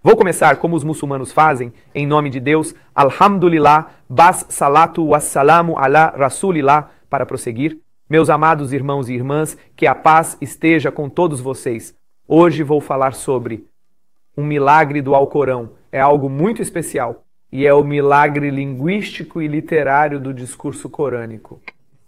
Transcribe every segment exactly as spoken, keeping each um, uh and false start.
Vou começar como os muçulmanos fazem, em nome de Deus, Alhamdulillah, Bas Salatu Wassalamu ala Rasulillah, para prosseguir. Meus amados irmãos e irmãs, que a paz esteja com todos vocês. Hoje vou falar sobre um milagre do Alcorão. É algo muito especial e é o milagre linguístico e literário do discurso corânico.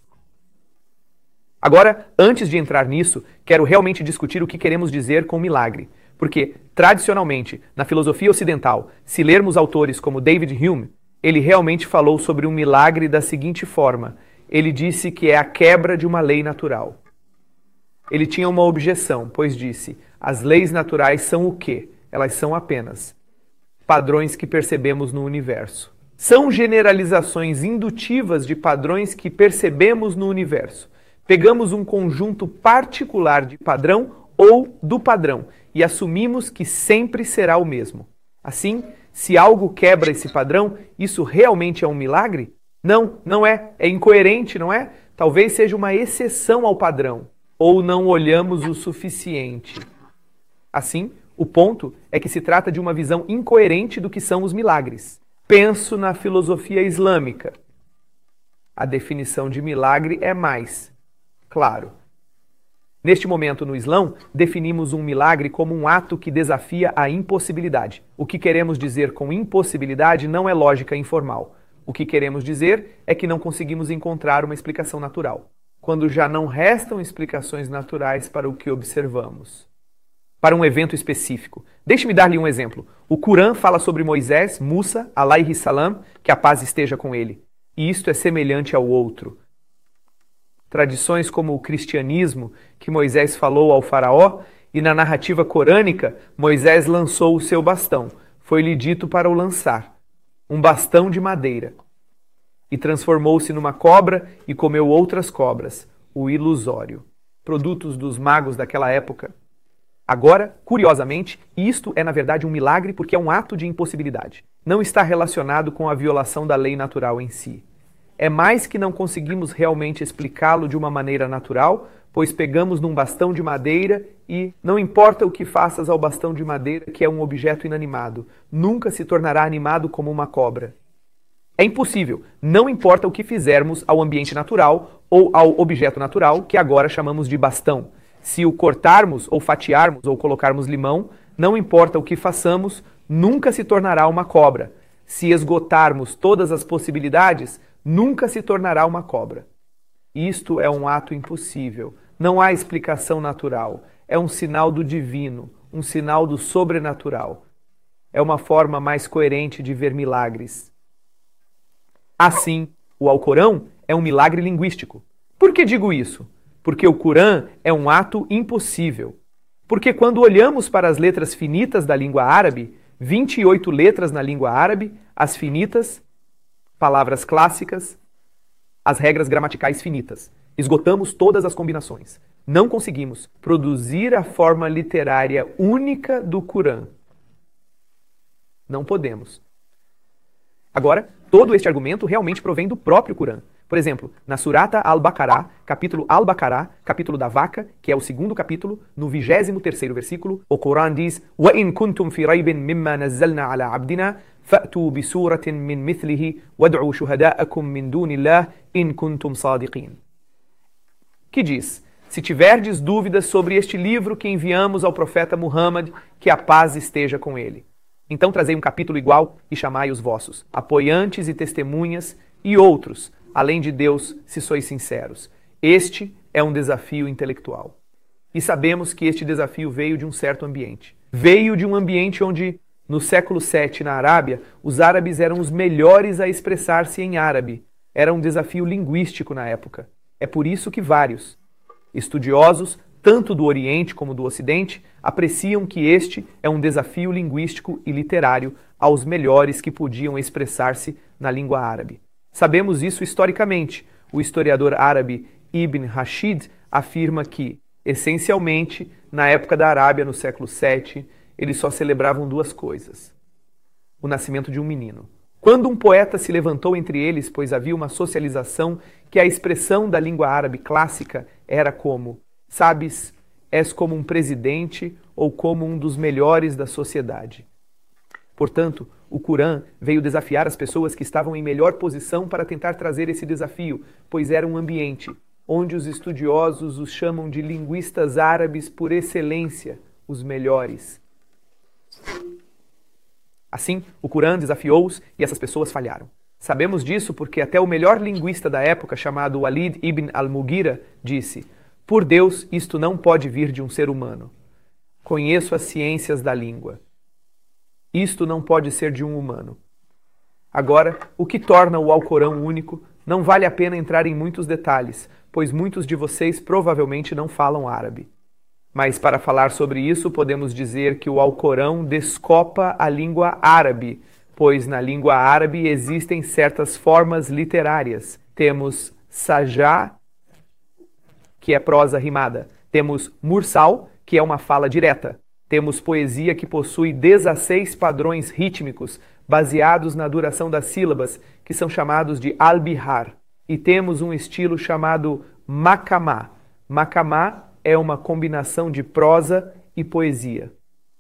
Agora, antes de entrar nisso, quero realmente discutir o que queremos dizer com milagre. Porque, tradicionalmente, na filosofia ocidental, se lermos autores como David Hume, ele realmente falou sobre um milagre da seguinte forma. Ele disse que é a quebra de uma lei natural. Ele tinha uma objeção, pois disse, as leis naturais são o quê? Elas são apenas padrões que percebemos no universo. São generalizações indutivas de padrões que percebemos no universo. Pegamos um conjunto particular de padrão ou do padrão e assumimos que sempre será o mesmo. Assim, se algo quebra esse padrão, isso realmente é um milagre? Não, não é. É incoerente, não é? Talvez seja uma exceção ao padrão. Ou não olhamos o suficiente. Assim, o ponto é que se trata de uma visão incoerente do que são os milagres. Penso na filosofia islâmica. A definição de milagre é mais. Claro. Neste momento no Islã, definimos um milagre como um ato que desafia a impossibilidade. O que queremos dizer com impossibilidade não é lógica informal. O que queremos dizer é que não conseguimos encontrar uma explicação natural, quando já não restam explicações naturais para o que observamos. Para um evento específico. Deixe-me dar-lhe um exemplo. O Corão fala sobre Moisés, Musa, alayhi salam, que a paz esteja com ele. E isto é semelhante ao outro. Tradições como o cristianismo, que Moisés falou ao faraó, e na narrativa corânica, Moisés lançou o seu bastão. Foi-lhe dito para o lançar. Um bastão de madeira. E transformou-se numa cobra e comeu outras cobras. O ilusório. Produtos dos magos daquela época. Agora, curiosamente, isto é na verdade um milagre porque é um ato de impossibilidade. Não está relacionado com a violação da lei natural em si. É mais que não conseguimos realmente explicá-lo de uma maneira natural, pois pegamos num bastão de madeira e não importa o que faças ao bastão de madeira, que é um objeto inanimado, nunca se tornará animado como uma cobra. É impossível, não importa o que fizermos ao ambiente natural ou ao objeto natural, que agora chamamos de bastão. Se o cortarmos ou fatiarmos ou colocarmos limão, não importa o que façamos, nunca se tornará uma cobra. Se esgotarmos todas as possibilidades, nunca se tornará uma cobra. Isto é um ato impossível. Não há explicação natural. É um sinal do divino, um sinal do sobrenatural. É uma forma mais coerente de ver milagres. Assim, o Alcorão é um milagre linguístico. Por que digo isso? Porque o Corão é um ato impossível. Porque quando olhamos para as letras finitas da língua árabe, vinte e oito letras na língua árabe, as finitas, palavras clássicas, as regras gramaticais finitas. Esgotamos todas as combinações. Não conseguimos produzir a forma literária única do Corão. Não podemos. Agora, todo este argumento realmente provém do próprio Corão. Por exemplo, na Surata Al-Baqarah, capítulo Al-Baqarah, capítulo da vaca, que é o segundo capítulo, no vigésimo terceiro versículo, o Corão diz: وَإِن كُنْتُمْ فِي رَيْبٍ مِمَّا نَزَّلْنَا عَلَى عَبْدِنَا فَأْتُوا بِسُورَةٍ مِّن مِثْلِهِ وَادْعُوا شُهَدَاءَكُم مِّن دُونِ اللَّهِ إِن كُنْتُمْ صَادِقِينَ. Que diz: se tiverdes dúvidas sobre este livro que enviamos ao profeta Muhammad, que a paz esteja com ele. Então trazei um capítulo igual e chamai os vossos, apoiantes e testemunhas, e outros, além de Deus, se sois sinceros. Este é um desafio intelectual. E sabemos que este desafio veio de um certo ambiente. Veio de um ambiente onde, no século sete, na Arábia, os árabes eram os melhores a expressar-se em árabe. Era um desafio linguístico na época. É por isso que vários estudiosos, tanto do Oriente como do Ocidente, apreciam que este é um desafio linguístico e literário aos melhores que podiam expressar-se na língua árabe. Sabemos isso historicamente. O historiador árabe Ibn Rashid afirma que, essencialmente, na época da Arábia, no século sete, eles só celebravam duas coisas: o nascimento de um menino. Quando um poeta se levantou entre eles, pois havia uma socialização que a expressão da língua árabe clássica era como: sabes, és como um presidente ou como um dos melhores da sociedade. Portanto, o Corão veio desafiar as pessoas que estavam em melhor posição para tentar trazer esse desafio, pois era um ambiente onde os estudiosos os chamam de linguistas árabes por excelência, os melhores. Assim, o Corão desafiou-os e essas pessoas falharam. Sabemos disso porque até o melhor linguista da época, chamado Walid ibn al-Mughira, disse: "Por Deus, isto não pode vir de um ser humano. Conheço as ciências da língua. Isto não pode ser de um humano." Agora, o que torna o Alcorão único, não vale a pena entrar em muitos detalhes, pois muitos de vocês provavelmente não falam árabe. Mas para falar sobre isso, podemos dizer que o Alcorão descopa a língua árabe, pois na língua árabe existem certas formas literárias. Temos sajá, que é prosa rimada. Temos mursal, que é uma fala direta. Temos poesia que possui dezesseis padrões rítmicos, baseados na duração das sílabas, que são chamados de al-bihar. E temos um estilo chamado makamá. Makamá é uma combinação de prosa e poesia.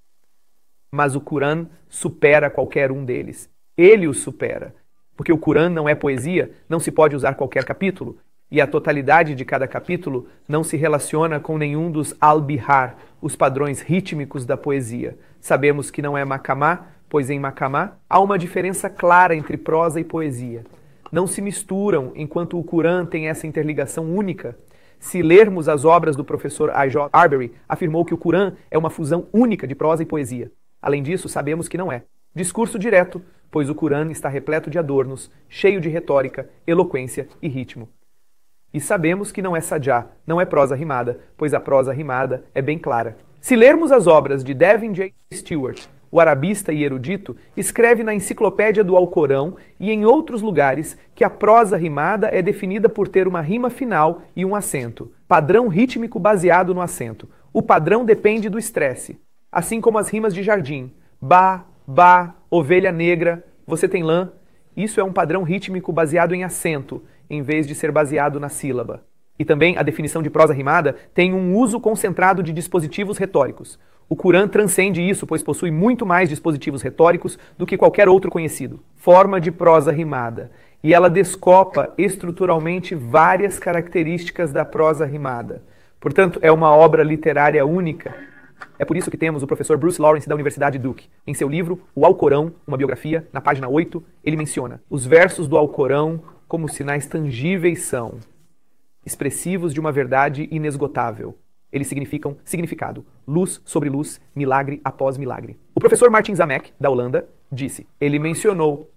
Mas o Corão supera qualquer um deles. Ele o supera. Porque o Corão não é poesia, não se pode usar qualquer capítulo, e a totalidade de cada capítulo não se relaciona com nenhum dos al-bihar, os padrões rítmicos da poesia. Sabemos que não é makamá, pois em makamá há uma diferença clara entre prosa e poesia. Não se misturam, enquanto o Corão tem essa interligação única. Se lermos as obras do professor I J Arbery, afirmou que o Corão é uma fusão única de prosa e poesia. Além disso, sabemos que não é discurso direto, pois o Corão está repleto de adornos, cheio de retórica, eloquência e ritmo. E sabemos que não é sajá, não é prosa rimada, pois a prosa rimada é bem clara. Se lermos as obras de Devin J. Stewart, o arabista e erudito, escreve na Enciclopédia do Alcorão e em outros lugares que a prosa rimada é definida por ter uma rima final e um acento, padrão rítmico baseado no acento. O padrão depende do estresse, assim como as rimas de jardim. Ba, ba, ovelha negra, você tem lã. Isso é um padrão rítmico baseado em acento, em vez de ser baseado na sílaba. E também a definição de prosa rimada tem um uso concentrado de dispositivos retóricos. O Corão transcende isso, pois possui muito mais dispositivos retóricos do que qualquer outro conhecido. Forma de prosa rimada. E ela descopa estruturalmente várias características da prosa rimada. Portanto, é uma obra literária única. É por isso que temos o professor Bruce Lawrence da Universidade Duke. Em seu livro, O Alcorão, uma biografia, na página oito, ele menciona: os versos do Alcorão como sinais tangíveis são expressivos de uma verdade inesgotável. Eles significam significado, luz sobre luz, milagre após milagre. O professor Martin Zamek, da Holanda, disse, ele mencionou: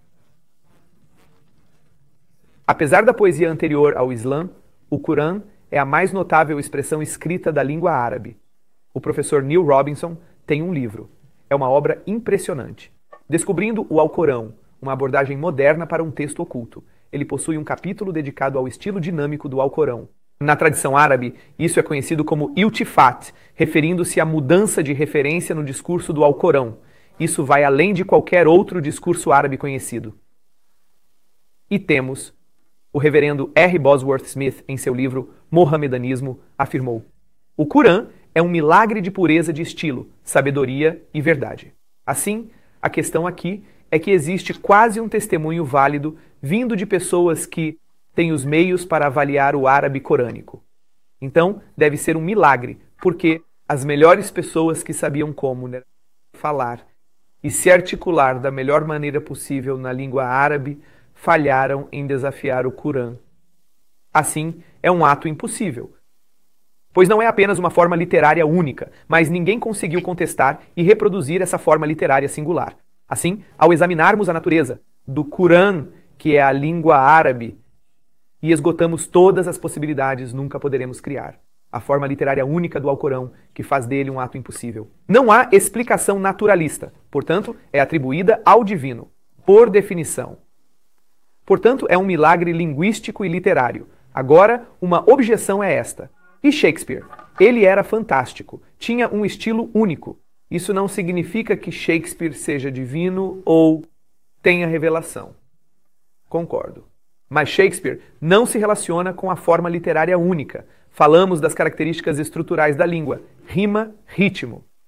apesar da poesia anterior ao Islã, o Corão é a mais notável expressão escrita da língua árabe. O professor Neil Robinson tem um livro. É uma obra impressionante. Descobrindo o Alcorão, uma abordagem moderna para um texto oculto. Ele possui um capítulo dedicado ao estilo dinâmico do Alcorão. Na tradição árabe, isso é conhecido como iltifat, referindo-se à mudança de referência no discurso do Alcorão. Isso vai além de qualquer outro discurso árabe conhecido. E temos o reverendo R. Bosworth Smith, em seu livro Mohamedanismo, afirmou: o Corão é um milagre de pureza de estilo, sabedoria e verdade. Assim, a questão aqui é que existe quase um testemunho válido vindo de pessoas que têm os meios para avaliar o árabe corânico. Então, deve ser um milagre, porque as melhores pessoas que sabiam como, né, falar e se articular da melhor maneira possível na língua árabe falharam em desafiar o Corão. Assim, é um ato impossível, pois não é apenas uma forma literária única, mas ninguém conseguiu contestar e reproduzir essa forma literária singular. Assim, ao examinarmos a natureza do Corão, que é a língua árabe, e esgotamos todas as possibilidades, nunca poderemos criar a forma literária única do Alcorão, que faz dele um ato impossível. Não há explicação naturalista, portanto, é atribuída ao divino, por definição. Portanto, é um milagre linguístico e literário. Agora, uma objeção é esta. E Shakespeare? Ele era fantástico, tinha um estilo único. Isso não significa que Shakespeare seja divino ou tenha revelação. Concordo. Mas Shakespeare não se relaciona com a forma literária única. Falamos das características estruturais da língua, rima, ritmo.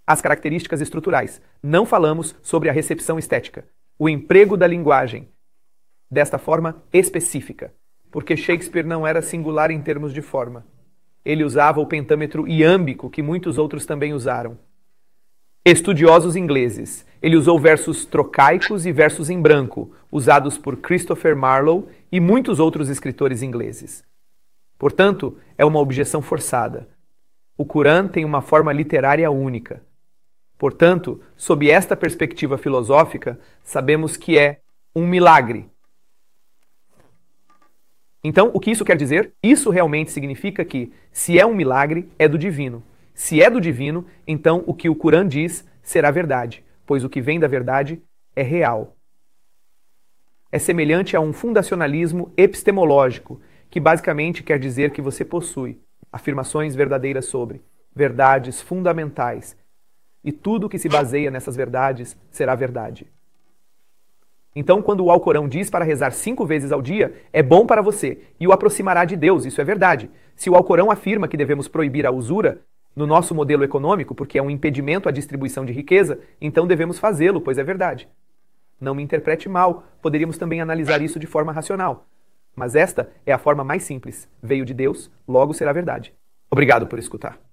as características estruturais. Não falamos sobre a recepção estética, o emprego da linguagem, desta forma específica, porque Shakespeare não era singular em termos de forma. Ele usava o pentâmetro iâmbico, que muitos outros também usaram. Estudiosos ingleses. Ele usou versos trocaicos e versos em branco, usados por Christopher Marlowe e muitos outros escritores ingleses. Portanto, é uma objeção forçada. O Corão tem uma forma literária única. Portanto, sob esta perspectiva filosófica, sabemos que é um milagre. Então, o que isso quer dizer? Isso realmente significa que, se é um milagre, é do divino. Se é do divino, então o que o Corão diz será verdade, pois o que vem da verdade é real. É semelhante a um fundacionalismo epistemológico, que basicamente quer dizer que você possui afirmações verdadeiras sobre verdades fundamentais, e tudo que se baseia nessas verdades será verdade. Então, quando o Alcorão diz para rezar cinco vezes ao dia, é bom para você e o aproximará de Deus, isso é verdade. Se o Alcorão afirma que devemos proibir a usura no nosso modelo econômico, porque é um impedimento à distribuição de riqueza, então devemos fazê-lo, pois é verdade. Não me interprete mal, poderíamos também analisar isso de forma racional. Mas esta é a forma mais simples. Veio de Deus, logo será verdade. Obrigado por escutar.